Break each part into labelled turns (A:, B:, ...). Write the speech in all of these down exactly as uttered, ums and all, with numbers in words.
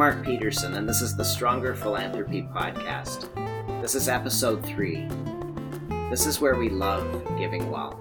A: Mark Peterson, and this is the Stronger Philanthropy Podcast. This is episode three. This is where we love giving well.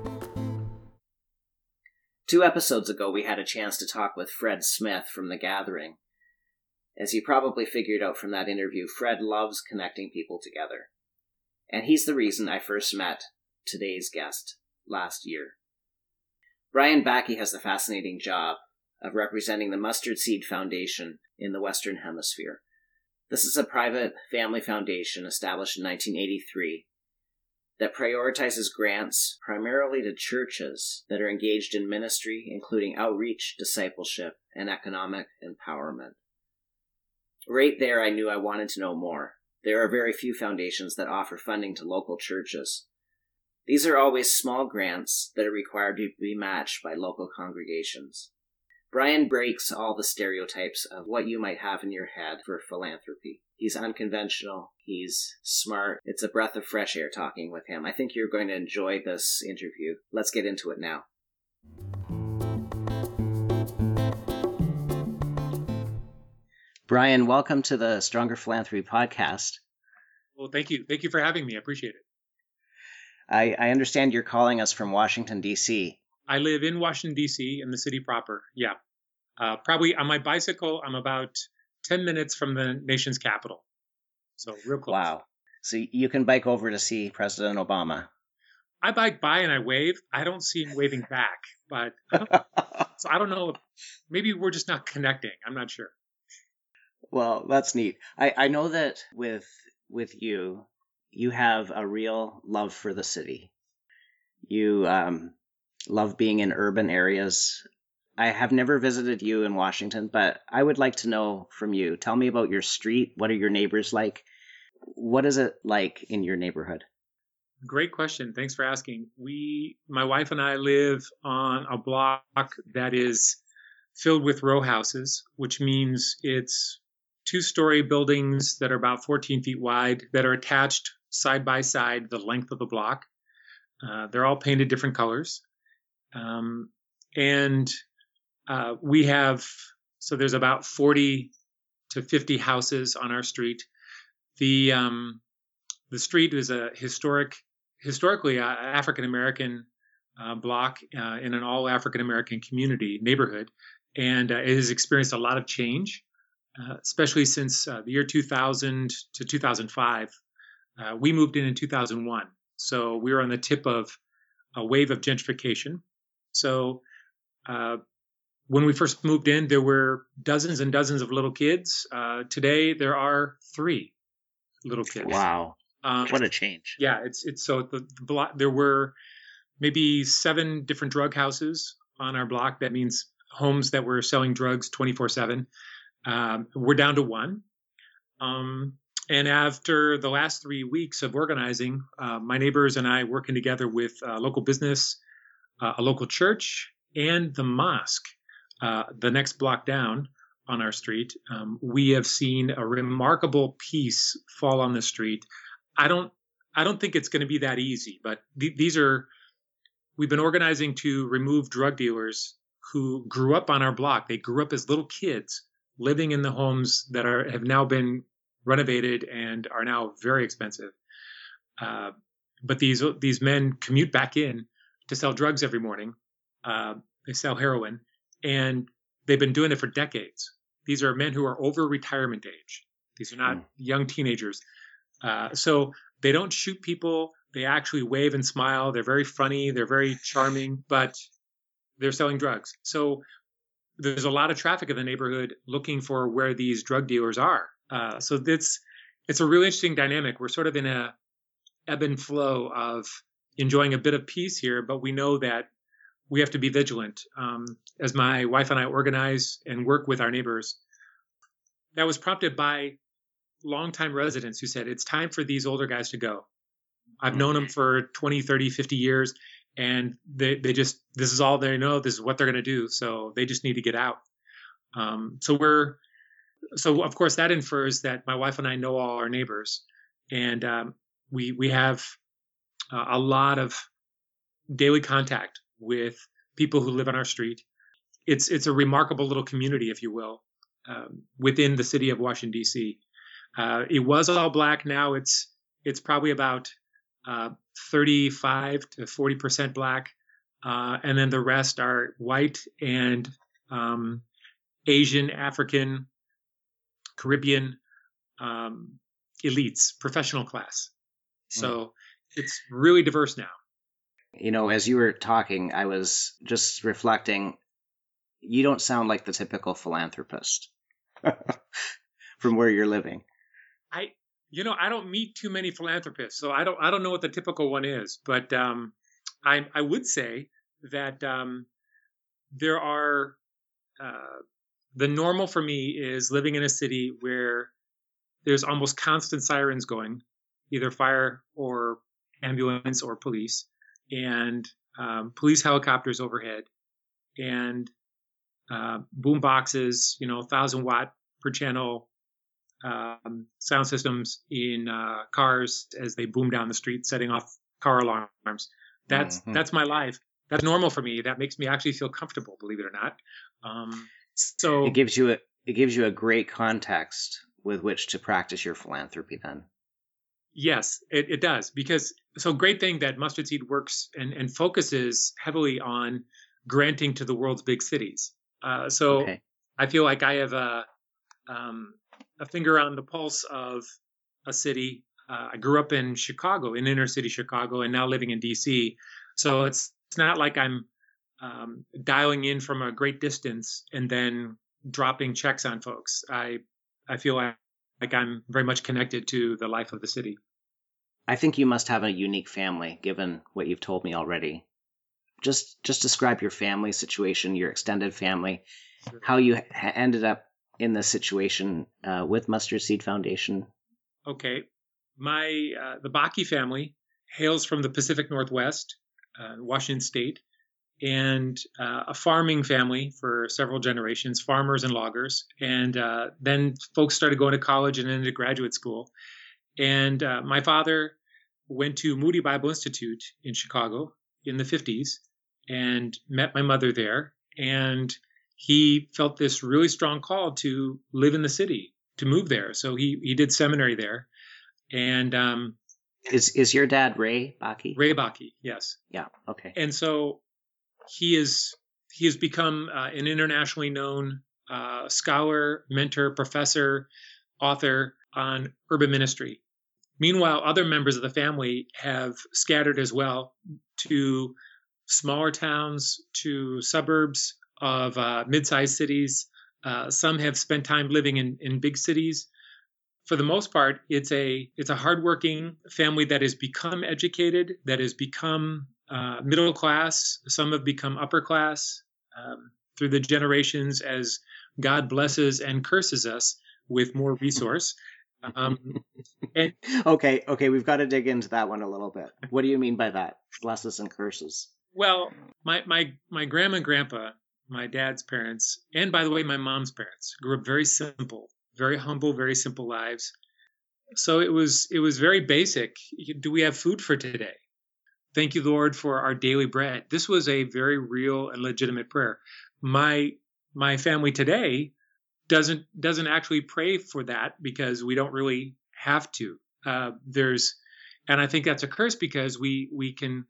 A: Two episodes ago, we had a chance to talk with Fred Smith from The Gathering. As you probably figured out from that interview, Fred loves connecting people together. And he's the reason I first met today's guest last year. Brian Backey has the fascinating job of representing the Mustard Seed Foundation in the Western Hemisphere. This is a private family foundation established in nineteen eighty-three that prioritizes grants primarily to churches that are engaged in ministry, including outreach, discipleship, and economic empowerment. Right there, I knew I wanted to know more. There are very few foundations that offer funding to local churches. These are always small grants that are required to be matched by local congregations. Brian breaks all the stereotypes of what you might have in your head for philanthropy. He's unconventional. He's smart. It's a breath of fresh air talking with him. I think you're going to enjoy this interview. Let's get into it now. Brian, welcome to the Stronger Philanthropy Podcast.
B: Well, thank you. Thank you for having me. I appreciate it.
A: I, I understand you're calling us from Washington, D C
B: I live in Washington, D C, in the city proper. Yeah. Uh, probably on my bicycle, I'm about ten minutes from the nation's capital. So real close.
A: Wow. So you can bike over to see President Obama.
B: I bike by and I wave. I don't see him waving back. But I don't, so I don't know. Maybe we're just not connecting. I'm not sure.
A: Well, that's neat. I, I know that with with you, you have a real love for the city. You um, love being in urban areas. I have never visited you in Washington, but I would like to know from you. Tell me about your street. What are your neighbors like? What is it like in your neighborhood?
B: Great question. Thanks for asking. We, my wife and I live on a block that is filled with row houses, which means it's two-story buildings that are about fourteen feet wide that are attached side by side the length of the block. Uh, they're all painted different colors. Um, and uh, we have, so there's about forty to fifty houses on our street. The um, the street is a historic, historically uh, African-American uh, block uh, in an all African-American community neighborhood. And uh, it has experienced a lot of change. Uh, especially since uh, the year two thousand to two thousand five. Uh, we moved in in two thousand one. So we were on the tip of a wave of gentrification. So uh, when we first moved in, there were dozens and dozens of little kids. Uh, today, there are three little kids.
A: Wow. Um, what a change.
B: Yeah, it's it's so the, the block, there were maybe seven different drug houses on our block. That means homes that were selling drugs twenty-four seven. Um, we're down to one. Um, and after the last three weeks of organizing, uh, my neighbors and I working together with uh, local business, uh, a local church, and the mosque, uh, the next block down on our street, um, we have seen a remarkable peace fall on the street. I don't, I don't think it's going to be that easy, but th- these are, we've been organizing to remove drug dealers who grew up on our block. They grew up as little kids, living in the homes that are have now been renovated and are now very expensive. Uh, but these these men commute back in to sell drugs every morning. Uh, they sell heroin, and they've been doing it for decades. These are men who are over retirement age. These are not mm. young teenagers. Uh, so they don't shoot people. They actually wave and smile. They're very funny. They're very charming, but they're selling drugs. So there's a lot of traffic in the neighborhood looking for where these drug dealers are. Uh, so it's it's a really interesting dynamic. We're sort of in a ebb and flow of enjoying a bit of peace here, but we know that we have to be vigilant. Um, as my wife and I organize and work with our neighbors, that was prompted by longtime residents who said, it's time for these older guys to go. I've known them for twenty, thirty, fifty years. And they, they just, this is all they know. This is what they're going to do. So they just need to get out. Um, so we're, so of course that infers that my wife and I know all our neighbors, and um, we, we have uh, a lot of daily contact with people who live on our street. It's, it's a remarkable little community, if you will. um, within the city of Washington, D C. Uh, it was all black. Now it's it's probably about uh, thirty-five to forty percent black. Uh, and then the rest are white and um, Asian, African, Caribbean um, elites, professional class. So mm. it's really diverse now.
A: You know, as you were talking, I was just reflecting, you don't sound like the typical philanthropist from where you're living.
B: I, you know, I don't meet too many philanthropists, so I don't, I don't know what the typical one is, but um, I, I would say that um, there are, uh, the normal for me is living in a city where there's almost constant sirens going, either fire or ambulance or police, and um, police helicopters overhead, and uh, boom boxes, you know, thousand watt per channel um, sound systems in uh, cars as they boom down the street, setting off car alarms. That's mm-hmm. that's my life. That's normal for me. That makes me actually feel comfortable, believe it or not. Um, so
A: it gives you a it gives you a great context with which to practice your philanthropy then.
B: Yes, it, it does. Because so great thing that Mustard Seed works and, and focuses heavily on granting to the world's big cities. Uh, so okay. I feel like I have a, um, a finger on the pulse of a city. Uh, I grew up in Chicago, in inner city Chicago, and now living in D C. So it's, it's not like I'm um, dialing in from a great distance and then dropping checks on folks. I I feel like like I'm very much connected to the life of the city.
A: I think you must have a unique family, given what you've told me already. Just just describe your family situation, your extended family, sure. how you ha- ended up in this situation uh, with Mustard Seed Foundation.
B: Okay. My uh, the Bakke family hails from the Pacific Northwest, uh, Washington State, and uh, a farming family for several generations, farmers and loggers. And uh, then folks started going to college and into graduate school. And uh, my father went to Moody Bible Institute in Chicago in the fifties and met my mother there. And he felt this really strong call to live in the city, to move there. So he, he did seminary there. And um,
A: is is your dad Ray Bakke?
B: Ray Bakke, yes.
A: Yeah, okay.
B: And so he is he has become uh, an internationally known uh, scholar, mentor, professor, author on urban ministry. Meanwhile, other members of the family have scattered as well to smaller towns, to suburbs of uh, mid-sized cities. Uh, some have spent time living in, in big cities. For the most part, it's a it's a hardworking family that has become educated, that has become uh, middle class. Some have become upper class um, through the generations as God blesses and curses us with more resource. Um,
A: and, okay, okay, we've got to dig into that one a little bit. What do you mean by that? Blesses and curses.
B: Well, my my my grandma and grandpa, my dad's parents, and by the way, my mom's parents, grew up very simple, very humble, very simple lives. So it was it was very basic. Do we have food for today? Thank you, Lord, for our daily bread. This was a very real and legitimate prayer. My my family today doesn't doesn't actually pray for that because we don't really have to. Uh, there's, and I think that's a curse because we we can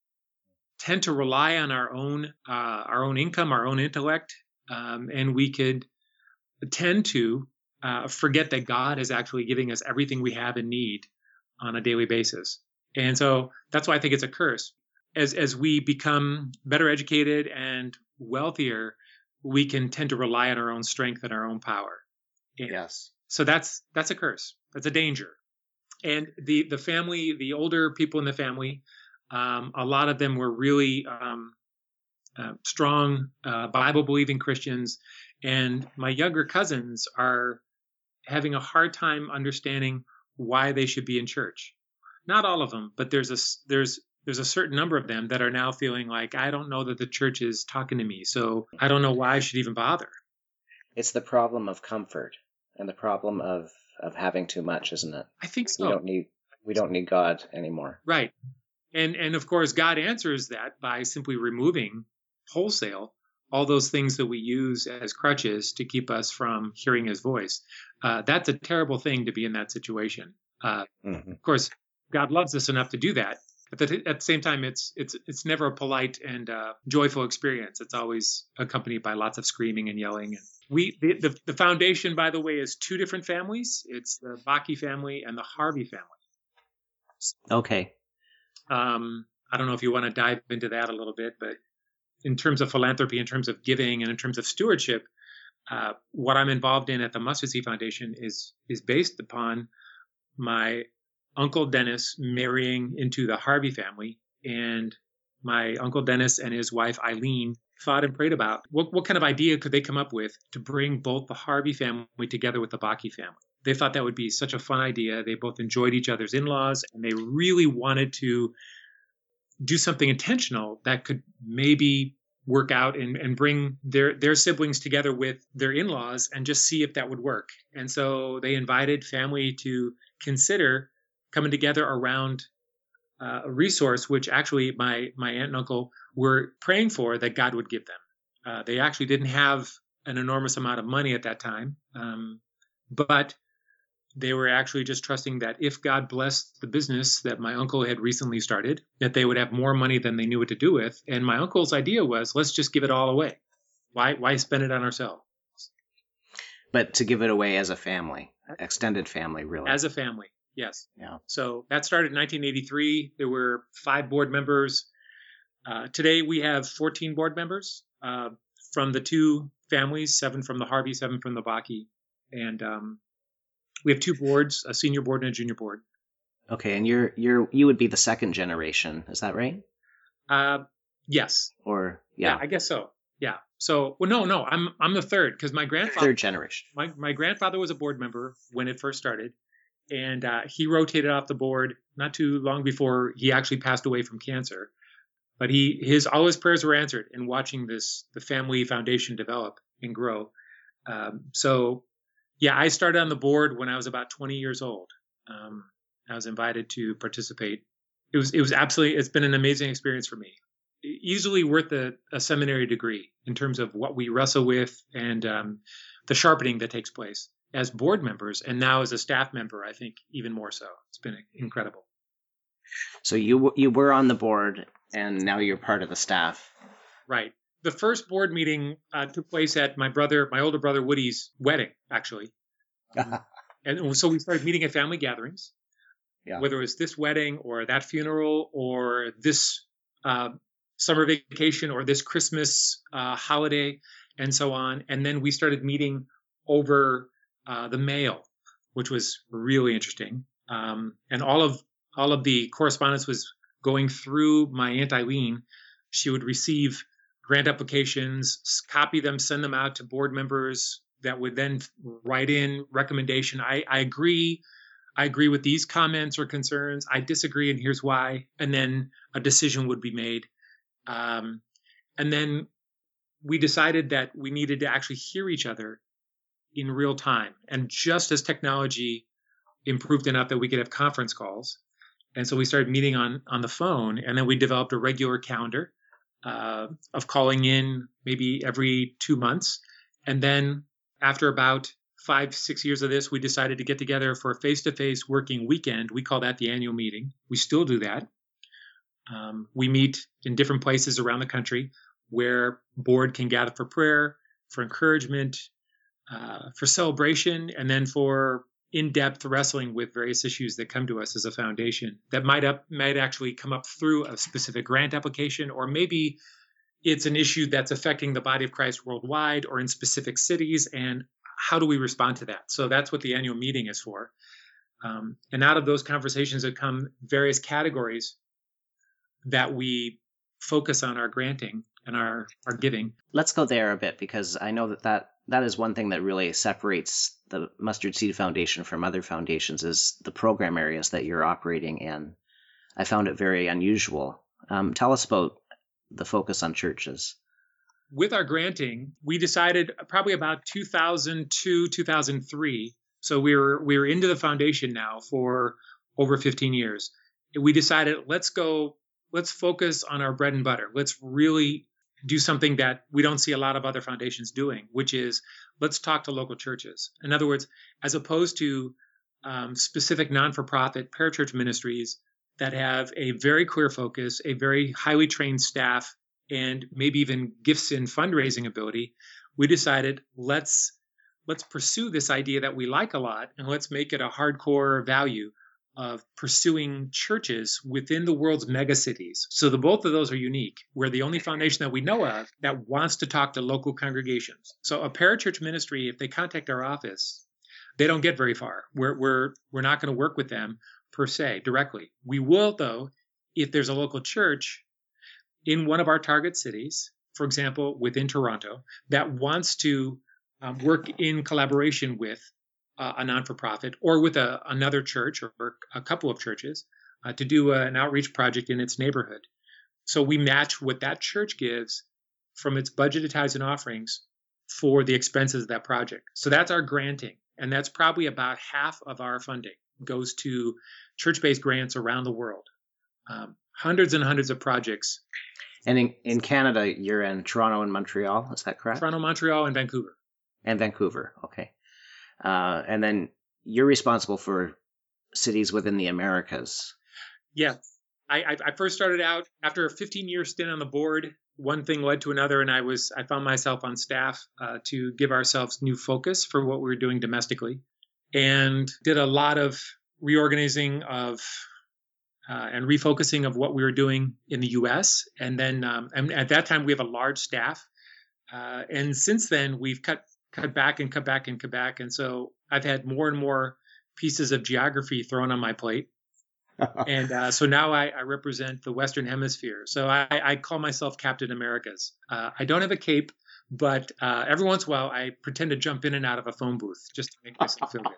B: tend to rely on our own uh, our own income, our own intellect, um, and we could tend to uh, forget that God is actually giving us everything we have and need on a daily basis. And so that's why I think it's a curse. As as we become better educated and wealthier, we can tend to rely on our own strength and our own power. And
A: yes.
B: So that's that's a curse. That's a danger. And the the family, the older people in the family, um, a lot of them were really um, uh, strong uh, Bible-believing Christians. And my younger cousins are having a hard time understanding why they should be in church. Not all of them, but there's a there's there's a certain number of them that are now feeling like, I don't know that the church is talking to me, so I don't know why I should even bother.
A: It's the problem of comfort and the problem of, of having too much, isn't it?
B: I think so.
A: We don't need we don't need God anymore.
B: Right. And and of course God answers that by simply removing wholesale all those things that we use as crutches to keep us from hearing his voice. Uh, that's a terrible thing to be in that situation. Uh, mm-hmm. Of course, God loves us enough to do that. But at the same time, it's it's it's never a polite and uh, joyful experience. It's always accompanied by lots of screaming and yelling. And we the, the the foundation, by the way, is two different families. It's the Bakke family and the Harvey family.
A: Okay.
B: Um, I don't know if you want to dive into that a little bit, but in terms of philanthropy, in terms of giving, and in terms of stewardship, uh, what I'm involved in at the Mustard Seed Foundation is is based upon my Uncle Dennis marrying into the Harvey family, and my Uncle Dennis and his wife Eileen thought and prayed about what, what kind of idea could they come up with to bring both the Harvey family together with the Bakke family. They thought that would be such a fun idea. They both enjoyed each other's in-laws, and they really wanted to do something intentional that could maybe work out and, and bring their, their siblings together with their in-laws and just see if that would work. And so they invited family to consider coming together around uh, a resource which actually my my aunt and uncle were praying for that God would give them. Uh, they actually didn't have an enormous amount of money at that time, um, but they were actually just trusting that if God blessed the business that my uncle had recently started, that they would have more money than they knew what to do with. And my uncle's idea was, let's just give it all away. Why why spend it on ourselves?
A: But to give it away as a family, extended family, really.
B: As a family. Yes.
A: Yeah.
B: So that started in nineteen eighty-three. There were five board members. Uh, today we have fourteen board members uh, from the two families, seven from the Harvey, seven from the Bakke. And um, we have two boards, a senior board and a junior board.
A: Okay. And you're, you're, you would be the second generation. Is that right?
B: Uh, yes.
A: Or, yeah.
B: yeah. I guess so. Yeah. So, well, no, no, I'm, I'm the third because my grandfather,
A: third generation.
B: My, my grandfather was a board member when it first started. And uh, he rotated off the board not too long before he actually passed away from cancer. But he, his, all his prayers were answered in watching this, the family foundation develop and grow. Um, so, yeah, I started on the board when I was about twenty years old. Um, I was invited to participate. It was, it was absolutely, it's been an amazing experience for me. Easily worth a, a seminary degree in terms of what we wrestle with and um, the sharpening that takes place as board members, and now as a staff member, I think even more so. It's been incredible.
A: So you you were on the board, and now you're part of the staff.
B: Right. The first board meeting uh, took place at my brother, my older brother Woody's wedding, actually. And so we started meeting at family gatherings, yeah. Whether it was this wedding or that funeral or this uh, summer vacation or this Christmas uh, holiday and so on. And then we started meeting over Uh, the mail, which was really interesting. Um, and all of all of the correspondence was going through my Aunt Eileen. She would receive grant applications, copy them, send them out to board members that would then write in recommendation. I, I agree. I agree with these comments or concerns. I disagree, and here's why. And then a decision would be made. Um, and then we decided that we needed to actually hear each other in real time. And just as technology improved enough that we could have conference calls. And so we started meeting on, on the phone, and then we developed a regular calendar uh, of calling in maybe every two months. And then after about five, six years of this, we decided to get together for a face-to-face working weekend. We call that the annual meeting. We still do that. Um, we meet in different places around the country where board can gather for prayer, for encouragement, Uh, for celebration, and then for in-depth wrestling with various issues that come to us as a foundation that might up might actually come up through a specific grant application, or maybe it's an issue that's affecting the body of Christ worldwide or in specific cities, and how do we respond to that? So that's what the annual meeting is for. Um, and out of those conversations have come various categories that we focus on our granting and our, our giving.
A: Let's go there a bit, because I know that, that that is one thing that really separates the Mustard Seed Foundation from other foundations, is the program areas that you're operating in. I found it very unusual. Um, tell us about the focus on churches.
B: With our granting, we decided probably about two thousand two, two thousand three. So we were we were into the foundation now for over fifteen years. We decided, let's go, let's focus on our bread and butter. Let's really do something that we don't see a lot of other foundations doing, which is let's talk to local churches. In other words, as opposed to um, specific non-for-profit parachurch ministries that have a very clear focus, a very highly trained staff, and maybe even gifts in fundraising ability, we decided let's let's pursue this idea that we like a lot, and let's make it a hardcore value of pursuing churches within the world's megacities. So the both of those are unique. We're the only foundation that we know of that wants to talk to local congregations. So a parachurch ministry, if they contact our office, they don't get very far. We're we're we're not going to work with them per se directly. We will, though, if there's a local church in one of our target cities, for example, within Toronto, that wants to um, work in collaboration with uh, a non-for-profit or with a, another church or, or a couple of churches uh, to do a, an outreach project in its neighborhood. So we match what that church gives from its budgeted tithes and offerings for the expenses of that project. So that's our granting. And that's probably about half of our funding goes to church-based grants around the world. Um, hundreds and hundreds of projects.
A: And in, in Canada, you're in Toronto and Montreal, is that correct?
B: Toronto, Montreal, and Vancouver.
A: And Vancouver, okay. Uh, and then you're responsible for cities within the Americas.
B: Yes. I, I, I first started out after a fifteen-year stint on the board. One thing led to another, and I was I found myself on staff uh, to give ourselves new focus for what we were doing domestically, and did a lot of reorganizing of uh, and refocusing of what we were doing in the U S. And then um, and at that time we have a large staff, uh, and since then we've cut cut back and cut back and cut back, and so I've had more and more pieces of geography thrown on my plate. And uh, so now I, I represent the Western Hemisphere. So I, I call myself Captain Americas. Uh, I don't have a cape, but uh, every once in a while I pretend to jump in and out of a phone booth just to make myself feel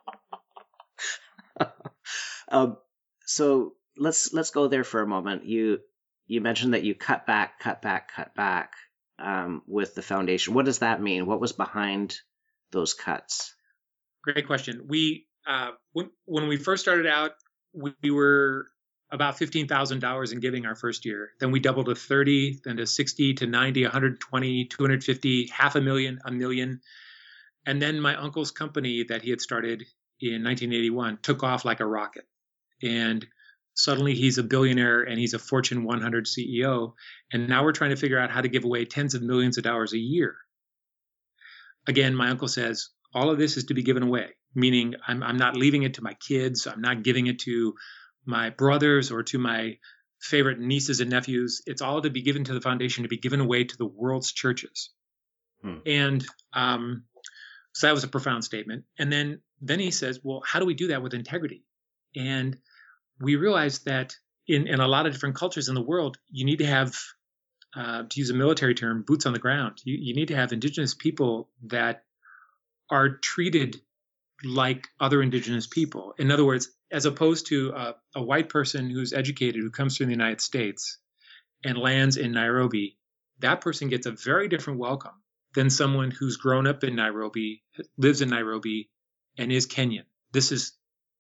B: good.
A: um, so let's let's go there for a moment. You you mentioned that you cut back, cut back, cut back um, with the foundation. What does that mean? What was behind those cuts?
B: Great question. We uh, when when we first started out, we were about fifteen thousand dollars in giving our first year. Then we doubled to thirty, then to sixty, to ninety, one hundred twenty, two hundred fifty, half a million, a million. And then my uncle's company that he had started in nineteen eighty-one took off like a rocket. And suddenly he's a billionaire and he's a Fortune one hundred C E O. And now we're trying to figure out how to give away tens of millions of dollars a year. Again, my uncle says, all of this is to be given away. Meaning I'm, I'm not leaving it to my kids. I'm not giving it to my brothers or to my favorite nieces and nephews. It's all to be given to the foundation, to be given away to the world's churches. Hmm. And um, so that was a profound statement. And then, then he says, well, how do we do that with integrity? And we realized that in, in a lot of different cultures in the world, you need to have, uh, to use a military term, boots on the ground. You, you need to have indigenous people that are treated like other indigenous people. In other words, as opposed to a, a white person who's educated, who comes from the United States and lands in Nairobi, that person gets a very different welcome than someone who's grown up in Nairobi, lives in Nairobi, and is Kenyan. This is,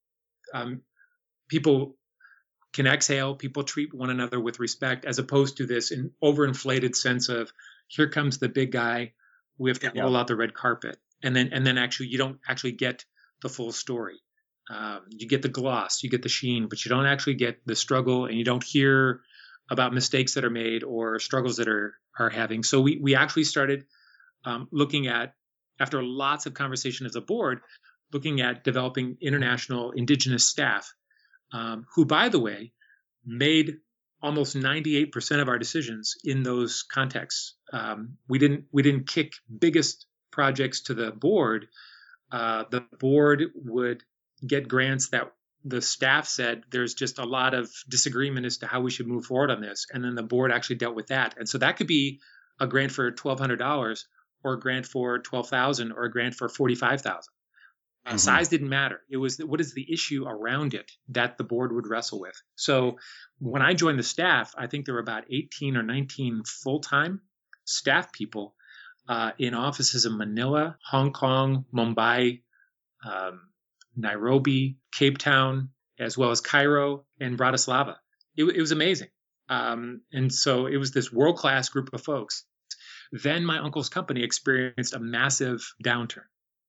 B: um, people can exhale, people treat one another with respect, as opposed to this in, overinflated sense of, here comes the big guy, we have to yeah. roll out the red carpet. And then, and then actually, you don't actually get the full story. Um, you get the gloss, you get the sheen, but you don't actually get the struggle, and you don't hear about mistakes that are made or struggles that are are having. So we we actually started um, looking at, after lots of conversation as a board, looking at developing international indigenous staff, um, who, by the way, made almost ninety-eight percent of our decisions in those contexts. Um, we didn't we didn't kick biggest projects to the board. Uh, the board would get grants that the staff said there's just a lot of disagreement as to how we should move forward on this. And then the board actually dealt with that. And so that could be a grant for twelve hundred dollars or a grant for twelve thousand dollars or a grant for forty-five thousand dollars. Uh, mm-hmm. Size didn't matter. It was, what is the issue around it that the board would wrestle with? So when I joined the staff, I think there were about eighteen or nineteen full-time staff people Uh, in offices in Manila, Hong Kong, Mumbai, um, Nairobi, Cape Town, as well as Cairo and Bratislava. It, it was amazing. Um, and so it was this world-class group of folks. Then my uncle's company experienced a massive downturn.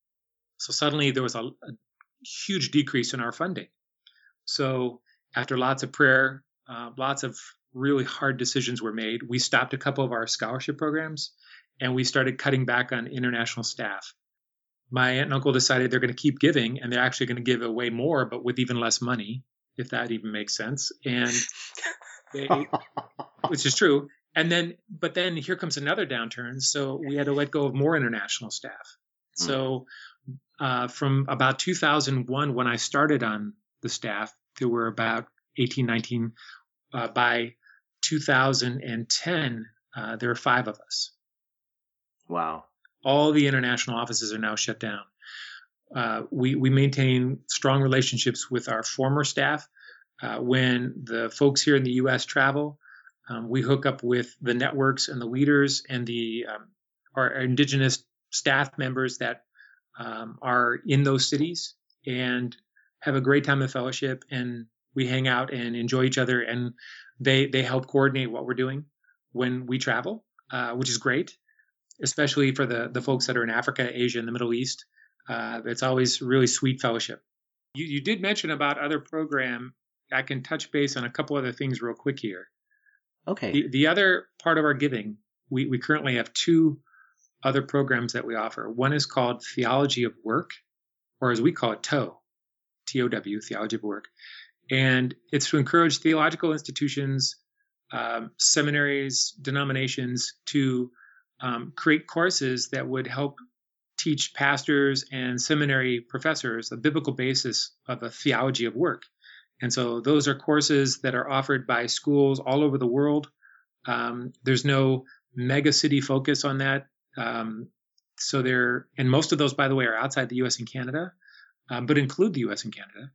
B: So suddenly there was a, a huge decrease in our funding. So after lots of prayer, uh, lots of really hard decisions were made, we stopped a couple of our scholarship programs and we started cutting back on international staff. My aunt and uncle decided they're going to keep giving, and they're actually going to give away more, but with even less money, if that even makes sense. And they, which is true. And then, but then here comes another downturn. So we had to let go of more international staff. Mm. So uh, from about two thousand one, when I started on the staff, there were about eighteen, nineteen. Uh, by two thousand ten, uh, there were five of us.
A: Wow.
B: All the international offices are now shut down. Uh, we, we maintain strong relationships with our former staff. Uh, when the folks here in the U S travel, um, we hook up with the networks and the leaders and the um, our indigenous staff members that um, are in those cities and have a great time of fellowship, and we hang out and enjoy each other, and they they help coordinate what we're doing when we travel, uh, which is great, especially for the, the folks that are in Africa, Asia, and the Middle East. Uh, it's always really sweet fellowship. You, you did mention about other program. I can touch base on a couple other things real quick here.
A: Okay.
B: The, the other part of our giving, we, we currently have two other programs that we offer. One is called Theology of Work, or as we call it, T O W, T O W, Theology of Work. And it's to encourage theological institutions, um, seminaries, denominations to um, create courses that would help teach pastors and seminary professors the biblical basis of a theology of work. And so those are courses that are offered by schools all over the world. Um, there's no mega city focus on that. Um, so they're, and most of those, by the way, are outside the U S and Canada, um, but include the U S and Canada.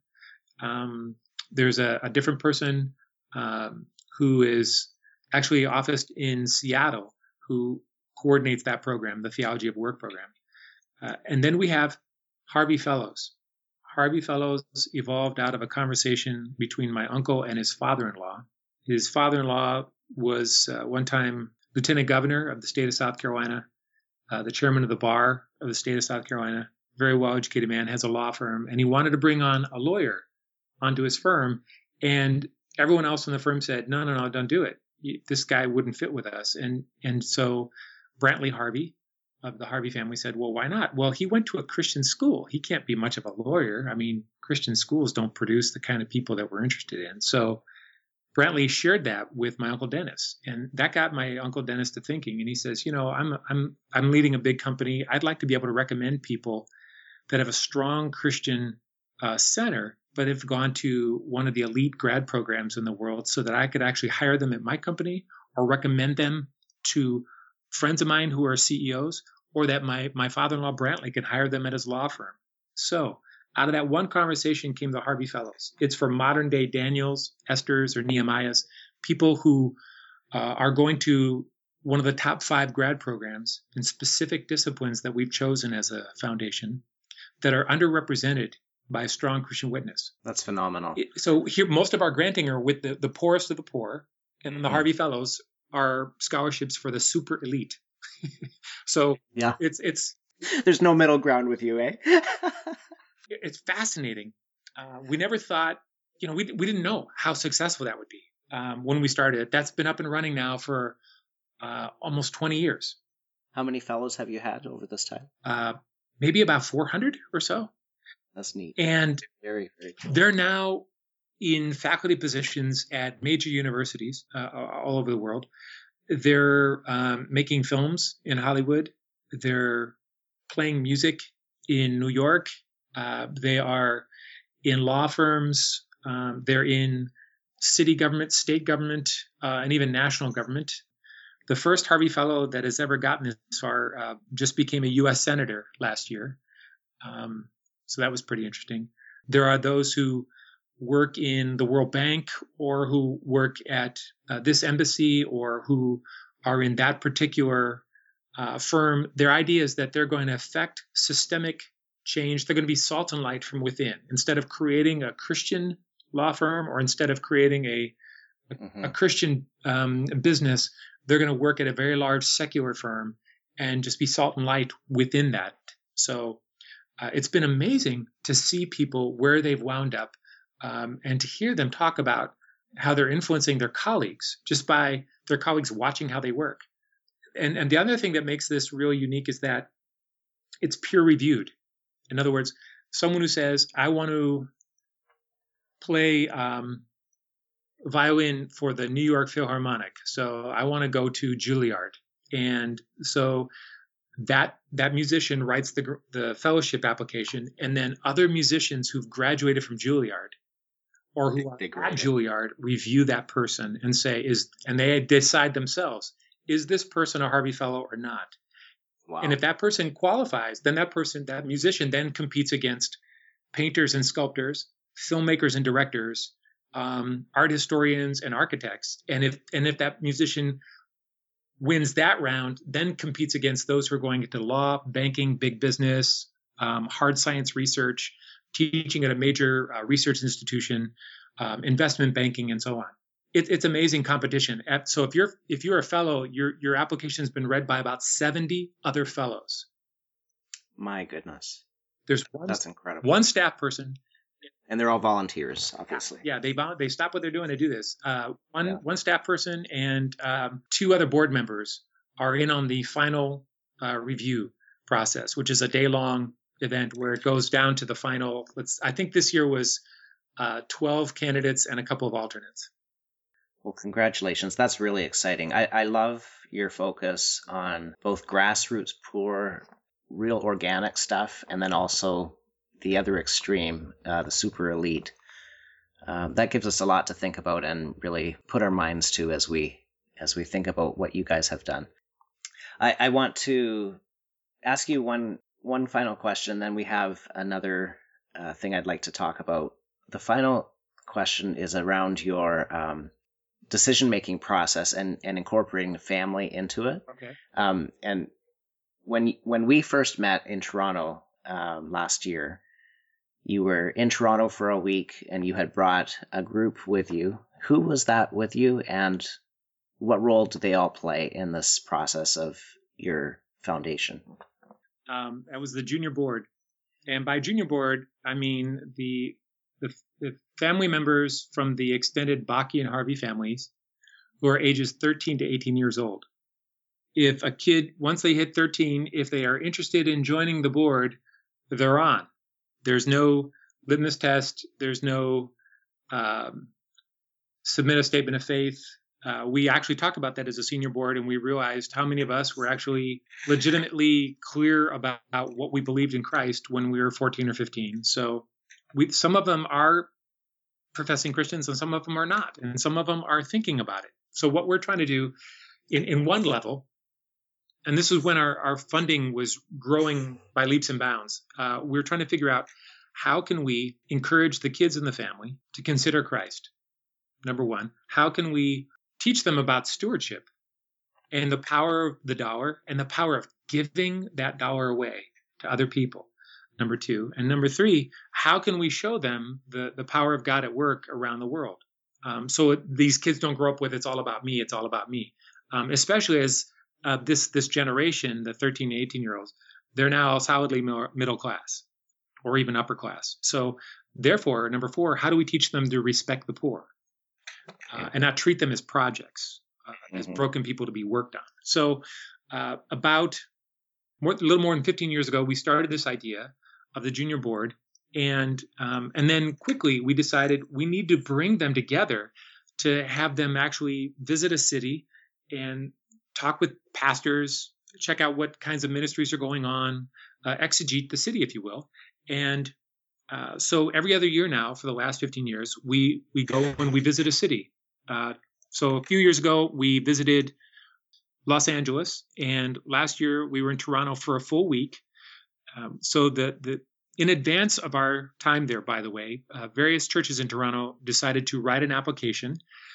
B: Um, there's a, a different person um, who is actually officed in Seattle who coordinates that program, the Theology of Work program. Uh, and then we have Harvey Fellows. Harvey Fellows evolved out of a conversation between my uncle and his father-in-law. His father-in-law was uh, one time lieutenant governor of the state of South Carolina, uh, the chairman of the bar of the state of South Carolina, very well-educated man, has a law firm, and he wanted to bring on a lawyer onto his firm. And everyone else in the firm said, no, no, no, don't do it. This guy wouldn't fit with us. And, and so Brantley Harvey of the Harvey family said, well, why not? Well, he went to a Christian school. He can't be much of a lawyer. I mean, Christian schools don't produce the kind of people that we're interested in. So Brantley shared that with my Uncle Dennis, and that got my Uncle Dennis to thinking. And he says, you know, I'm, I'm, I'm leading a big company. I'd like to be able to recommend people that have a strong Christian uh, center, but have gone to one of the elite grad programs in the world, so that I could actually hire them at my company or recommend them to friends of mine who are C E Os, or that my, my father-in-law Brantley could hire them at his law firm. So out of that one conversation came the Harvey Fellows. It's for modern day Daniels, Esthers, or Nehemiahs, people who uh, are going to one of the top five grad programs in specific disciplines that we've chosen as a foundation that are underrepresented by a strong Christian witness.
A: That's phenomenal.
B: So here, most of our granting are with the, the poorest of the poor, and the mm. Harvey Fellows are scholarships for the super elite. So
A: yeah,
B: it's it's
A: there's no middle ground with you, eh?
B: It's fascinating. Uh, we never thought, you know, we we didn't know how successful that would be um, when we started. That's been up and running now for uh, almost twenty years.
A: How many fellows have you had over this time?
B: Uh, maybe about four hundred or so.
A: That's neat.
B: And
A: very, very cool.
B: They're now in faculty positions at major universities uh, all over the world. They're um, making films in Hollywood. They're playing music in New York. Uh, they are in law firms. Um, they're in city government, state government, uh, and even national government. The first Harvey Fellow that has ever gotten this far uh, just became a U S senator last year. Um, so that was pretty interesting. There are those who work in the World Bank, or who work at uh, this embassy, or who are in that particular uh, firm. Their idea is that they're going to affect systemic change. They're going to be salt and light from within. Instead of creating a Christian law firm, or instead of creating a, a, mm-hmm. a Christian um, business, they're going to work at a very large secular firm and just be salt and light within that. So uh, it's been amazing to see people where they've wound up um, and to hear them talk about how they're influencing their colleagues just by their colleagues watching how they work. And, and the other thing that makes this really unique is that it's peer reviewed. In other words, someone who says, I want to play um, violin for the New York Philharmonic, so I want to go to Juilliard. And so that that musician writes the the fellowship application, and then other musicians who've graduated from Juilliard or who are at Juilliard review that person and say, is and they decide themselves, is this person a Harvey Fellow or not?
A: Wow.
B: And if that person qualifies, then that person, that musician then competes against painters and sculptors, filmmakers and directors, um, art historians and architects. And if and if that musician wins that round, then competes against those who are going into law, banking, big business, um, hard science research, teaching at a major uh, research institution, um, investment banking, and so on. It, it's amazing competition. So if you're if you're a fellow, your your application has been read by about seventy other fellows.
A: My goodness,
B: there's one,
A: that's incredible.
B: One staff person,
A: and they're all volunteers, obviously.
B: Yeah, they they stop what they're doing to do this. Uh, one yeah. one staff person and um, two other board members are in on the final uh, review process, which is a day long event where it goes down to the final. Let's I think this year was uh, twelve candidates and a couple of alternates.
A: Well, congratulations. That's really exciting. I, I love your focus on both grassroots poor, real organic stuff, and then also the other extreme, uh, the super elite. Uh, that gives us a lot to think about and really put our minds to as we as we think about what you guys have done. I, I want to ask you one one final question, then we have another uh, thing I'd like to talk about. The final question is around your um, decision-making process and, and incorporating the family into it.
B: Okay.
A: Um, and when when we first met in Toronto um, last year, you were in Toronto for a week and you had brought a group with you. Who was that with you, and what role do they all play in this process of your foundation?
B: Um, that was the junior board. And by junior board, I mean the The, the family members from the extended Bakke and Harvey families who are ages thirteen to eighteen years old. If a kid, once they hit thirteen, if they are interested in joining the board, they're on. There's no litmus test. There's no um, submit a statement of faith. Uh, we actually talked about that as a senior board, and we realized how many of us were actually legitimately clear about, about what we believed in Christ when we were fourteen or fifteen. So We, some of them are professing Christians and some of them are not. And some of them are thinking about it. So what we're trying to do in, in one level, and this is when our, our funding was growing by leaps and bounds, uh, we're trying to figure out how can we encourage the kids in the family to consider Christ, number one. How can we teach them about stewardship and the power of the dollar and the power of giving that dollar away to other people? Number two. And number three, how can we show them the, the power of God at work around the world? Um, so it, these kids don't grow up with, it's all about me, it's all about me. Um, especially as uh, this this generation, the thirteen to eighteen year olds, they're now solidly middle class or even upper class. So therefore, number four, how do we teach them to respect the poor uh, and not treat them as projects, uh, mm-hmm. as broken people to be worked on? So uh, about more, a little more than fifteen years ago, we started this idea of the junior board. And um, and then quickly we decided we need to bring them together to have them actually visit a city and talk with pastors, check out what kinds of ministries are going on, uh, exegete the city, if you will. And uh, so every other year now for the last fifteen years, we, we go and we visit a city. Uh, so a few years ago, we visited Los Angeles. And last year we were in Toronto for a full week. Um, so the, the in advance of our time there, by the way, uh, various churches in Toronto decided to write an application.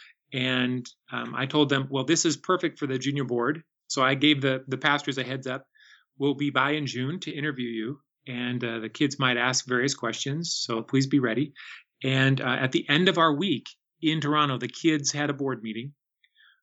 B: And um, I told them, well, this is perfect for the junior board. So I gave the, the pastors a heads up. We'll be by in June to interview you. And uh, the kids might ask various questions. So please be ready. And uh, at the end of our week in Toronto, the kids had a board meeting.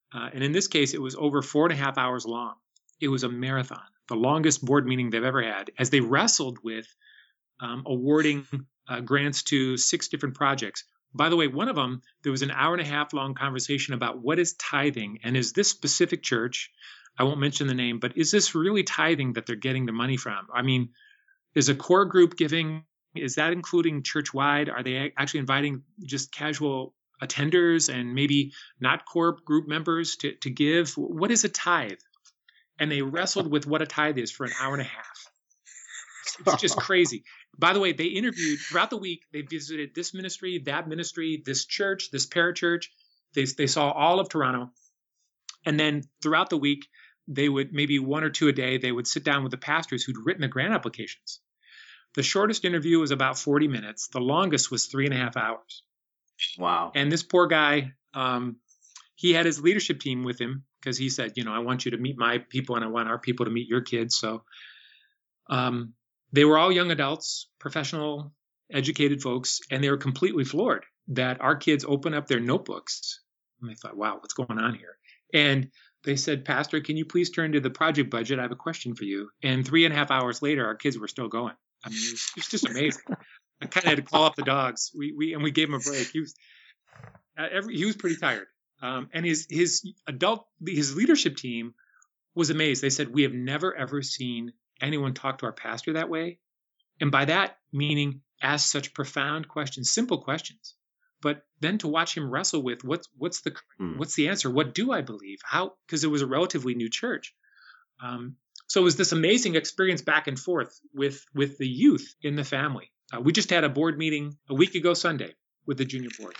B: Uh, and in this case, it was over four and a half hours long. It was a marathon, the longest board meeting they've ever had, as they wrestled with um, awarding uh, grants to six different projects. By the way, one of them, there was an hour and a half long conversation about what is tithing, and is this specific church, I won't mention the name, but is this really tithing that they're getting the money from? I mean, is a core group giving? Is that including church-wide? Are they actually inviting just casual attenders and maybe not core group members to, to give? What is a tithe? And they wrestled with what a tithe is for an hour and a half. It's just crazy. By the way, they interviewed throughout the week. They visited this ministry, that ministry, this church, this parachurch. They, they saw all of Toronto. And then throughout the week, they would, maybe one or two a day, they would sit down with the pastors who'd written the grant applications. The shortest interview was about forty minutes. The longest was three and a half hours.
A: Wow.
B: And this poor guy, um, he had his leadership team with him because he said, you know, I want you to meet my people and I want our people to meet your kids. So um, they were all young adults, professional, educated folks, and they were completely floored that our kids open up their notebooks. And they thought, wow, what's going on here? And they said, Pastor, can you please turn to the project budget? I have a question for you. And three and a half hours later, our kids were still going. I mean, it was, it was just amazing. I kind of had to call up the dogs. We we and we gave him a break. He was uh, every he was pretty tired. Um, and his his adult his leadership team was amazed. They said, we have never ever seen anyone talk to our pastor that way, and by that meaning ask such profound questions, simple questions, but then to watch him wrestle with what's what's the mm. what's the answer? What do I believe? How? Because it was a relatively new church. Um, So it was this amazing experience back and forth with, with the youth in the family. Uh, we just had a board meeting a week ago Sunday with the junior board.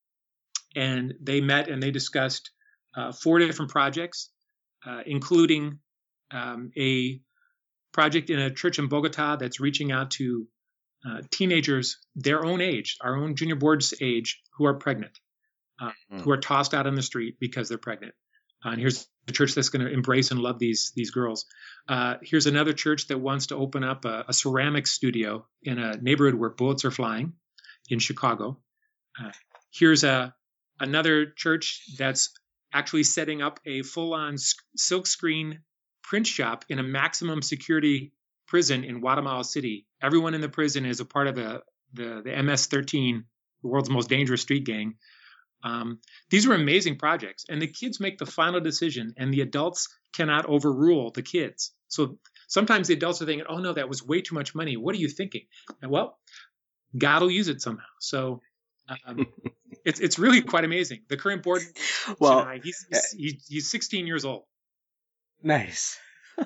B: And they met and they discussed uh, four different projects, uh, including um, a project in a church in Bogota that's reaching out to uh, teenagers their own age, our own junior board's age, who are pregnant, uh, mm. who are tossed out on the street because they're pregnant. Uh, and here's a church that's going to embrace and love these these girls. Uh, here's another church that wants to open up a, a ceramics studio in a neighborhood where bullets are flying in Chicago. Uh, here's a another church that's actually setting up a full-on silkscreen print shop in a maximum security prison in Guatemala City. Everyone in the prison is a part of the the, the M S thirteen, the world's most dangerous street gang. Um, these were amazing projects, and the kids make the final decision, and the adults cannot overrule the kids. So sometimes the adults are thinking, oh no, that was way too much money. What are you thinking? And well, God will use it somehow. So um, it's it's really quite amazing. The current board, well, Chennai, he's, he's, he's sixteen years old.
A: Nice.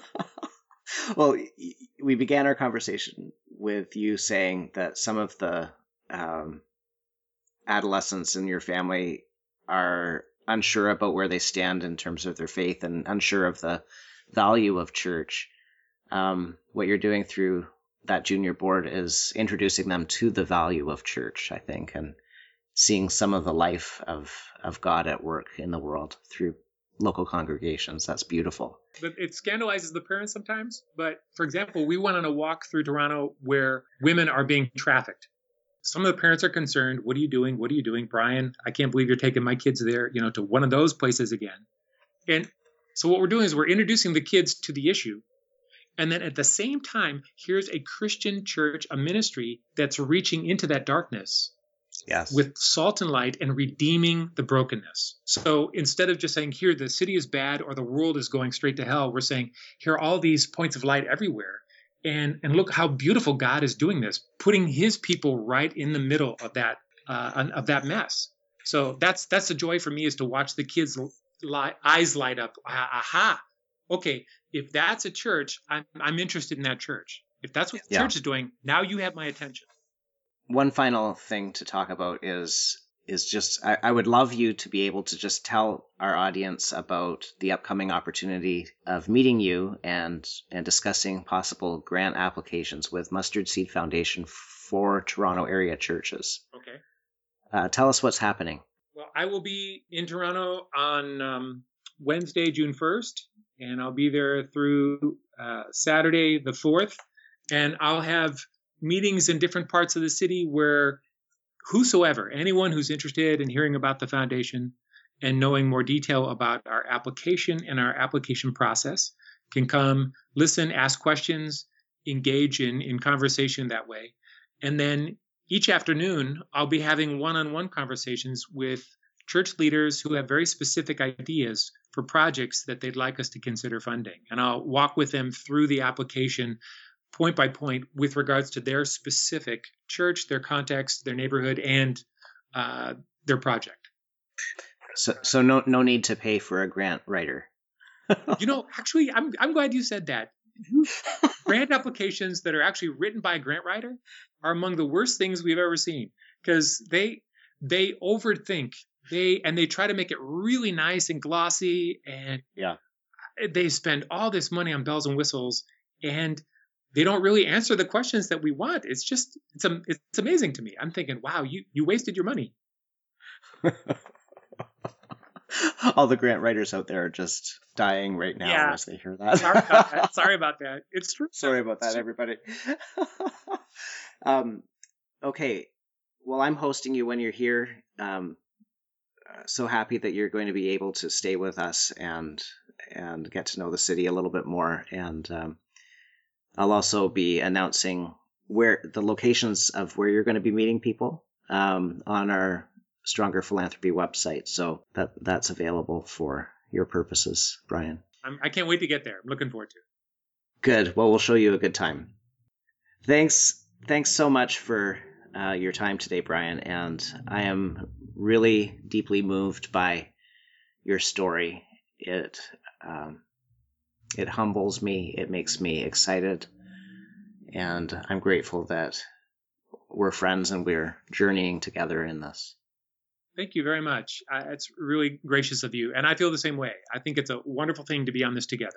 A: Well, we began our conversation with you saying that some of the um, adolescents in your family are unsure about where they stand in terms of their faith and unsure of the value of church. Um, what you're doing through that junior board is introducing them to the value of church, I think, and seeing some of the life of, of God at work in the world through local congregations. That's beautiful.
B: But it scandalizes the parents sometimes. But for example, we went on a walk through Toronto where women are being trafficked. Some of the parents are concerned. What are you doing? What are you doing? Brian, I can't believe you're taking my kids there, you know, to one of those places again. And so what we're doing is we're introducing the kids to the issue. And then at the same time, here's a Christian church, a ministry that's reaching into that darkness.
A: Yes.
B: With salt and light and redeeming the brokenness. So instead of just saying, here, the city is bad or the world is going straight to hell, we're saying, here are all these points of light everywhere. And and look how beautiful God is doing this, putting his people right in the middle of that uh, of that mess. So that's that's the joy for me, is to watch the kids' li- eyes light up. Aha. Okay, if that's a church, I'm, I'm interested in that church. If that's what the yeah. church is doing, now you have my attention.
A: One final thing to talk about is is just, I, I would love you to be able to just tell our audience about the upcoming opportunity of meeting you and and discussing possible grant applications with Mustard Seed Foundation for Toronto area churches.
B: Okay.
A: Uh, tell us what's happening.
B: Well, I will be in Toronto on um, Wednesday, June first, and I'll be there through uh, Saturday the fourth, and I'll have meetings in different parts of the city where whosoever, anyone who's interested in hearing about the foundation and knowing more detail about our application and our application process can come, listen, ask questions, engage in, in conversation that way. And then each afternoon, I'll be having one-on-one conversations with church leaders who have very specific ideas for projects that they'd like us to consider funding. And I'll walk with them through the application point by point with regards to their specific church, their context, their neighborhood, and uh, their project.
A: So, so no, no need to pay for a grant writer.
B: You know, actually, I'm I'm glad you said that. Grant applications that are actually written by a grant writer are among the worst things we've ever seen, because they they overthink they and they try to make it really nice and glossy, and
A: yeah,
B: they spend all this money on bells and whistles, and they don't really answer the questions that we want. It's just it's it's amazing to me. I'm thinking, wow, you you wasted your money.
A: All the grant writers out there are just dying right now
B: yeah.
A: as they hear that.
B: Sorry about that. Sorry about that. It's true.
A: Sorry about that, everybody. um, okay. Well, I'm hosting you when you're here. Um, so happy that you're going to be able to stay with us and and get to know the city a little bit more. And um, I'll also be announcing where the locations of where you're going to be meeting people um, on our Stronger Philanthropy website, so that that's available for your purposes, Brian.
B: I'm, I can't wait to get there. I'm looking forward to it.
A: Good. Well, we'll show you a good time. Thanks. Thanks so much for uh, your time today, Brian. And I am really deeply moved by your story. It um, it humbles me. It makes me excited, and I'm grateful that we're friends and we're journeying together in this.
B: Thank you very much. Uh, it's really gracious of you. And I feel the same way. I think it's a wonderful thing to be on this together.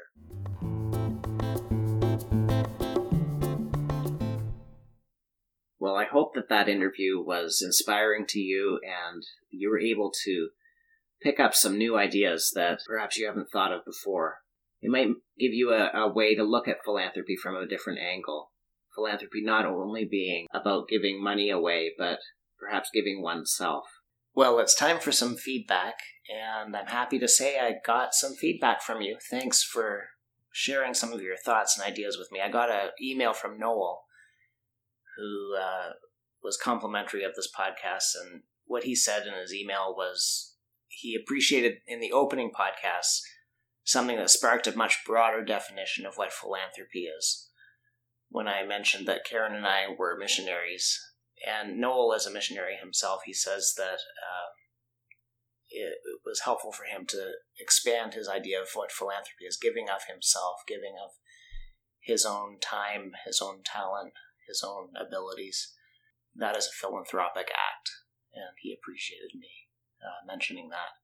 A: Well, I hope that that interview was inspiring to you and you were able to pick up some new ideas that perhaps you haven't thought of before. It might give you a, a way to look at philanthropy from a different angle. Philanthropy not only being about giving money away, but perhaps giving oneself. Well, it's time for some feedback, and I'm happy to say I got some feedback from you. Thanks for sharing some of your thoughts and ideas with me. I got an email from Noel, who uh, was complimentary of this podcast, and what he said in his email was he appreciated in the opening podcast something that sparked a much broader definition of what philanthropy is. When I mentioned that Karen and I were missionaries, and Noel, as a missionary himself, he says that uh, it, it was helpful for him to expand his idea of what philanthropy is, giving of himself, giving of his own time, his own talent, his own abilities. That is a philanthropic act, and he appreciated me uh, mentioning that.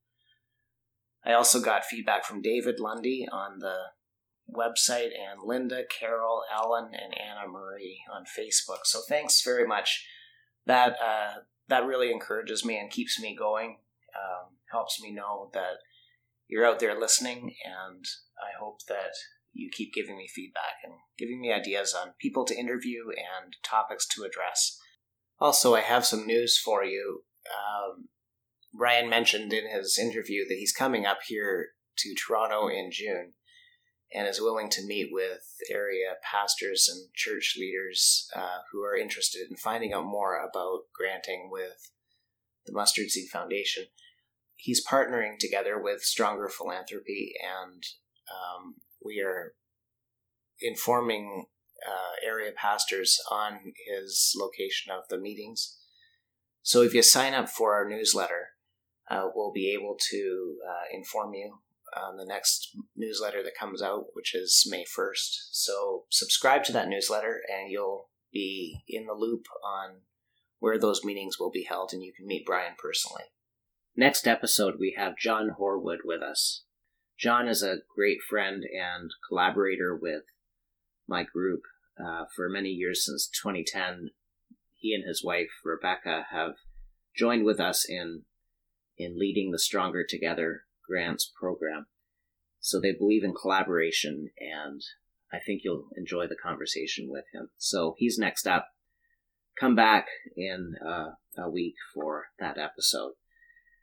A: I also got feedback from David Lundy on the website, and Linda, Carol, Ellen, and Anna Marie on Facebook. So thanks very much. That uh, that really encourages me and keeps me going, um, helps me know that you're out there listening, and I hope that you keep giving me feedback and giving me ideas on people to interview and topics to address. Also, I have some news for you. Um, Brian mentioned in his interview that he's coming up here to Toronto in June and is willing to meet with area pastors and church leaders uh, who are interested in finding out more about granting with the Mustard Seed Foundation. He's partnering together with Stronger Philanthropy, and um, we are informing uh, area pastors on his location of the meetings. So if you sign up for our newsletter, uh, we'll be able to uh, inform you on the next newsletter that comes out, which is May first. So subscribe to that newsletter and you'll be in the loop on where those meetings will be held, and you can meet Brian personally. Next episode, we have John Horwood with us. John is a great friend and collaborator with my group uh, for many years. Since twenty ten. He and his wife, Rebecca, have joined with us in in leading the Stronger Together Grants program. So they believe in collaboration, and I think you'll enjoy the conversation with him. So he's next up. Come back in uh, a week for that episode.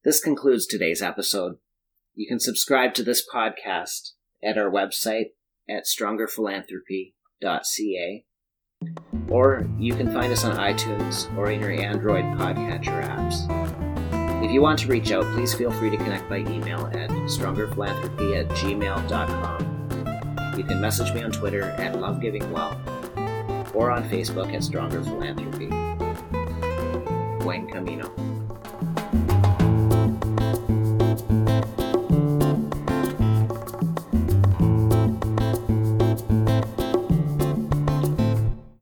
A: This concludes today's episode. You can subscribe to this podcast at our website at stronger philanthropy dot c a, or you can find us on iTunes or in your Android podcatcher apps. If you want to reach out, please feel free to connect by email at stronger philanthropy at gmail dot com. You can message me on Twitter at lovegivingwell or on Facebook at Stronger Philanthropy. Buen camino.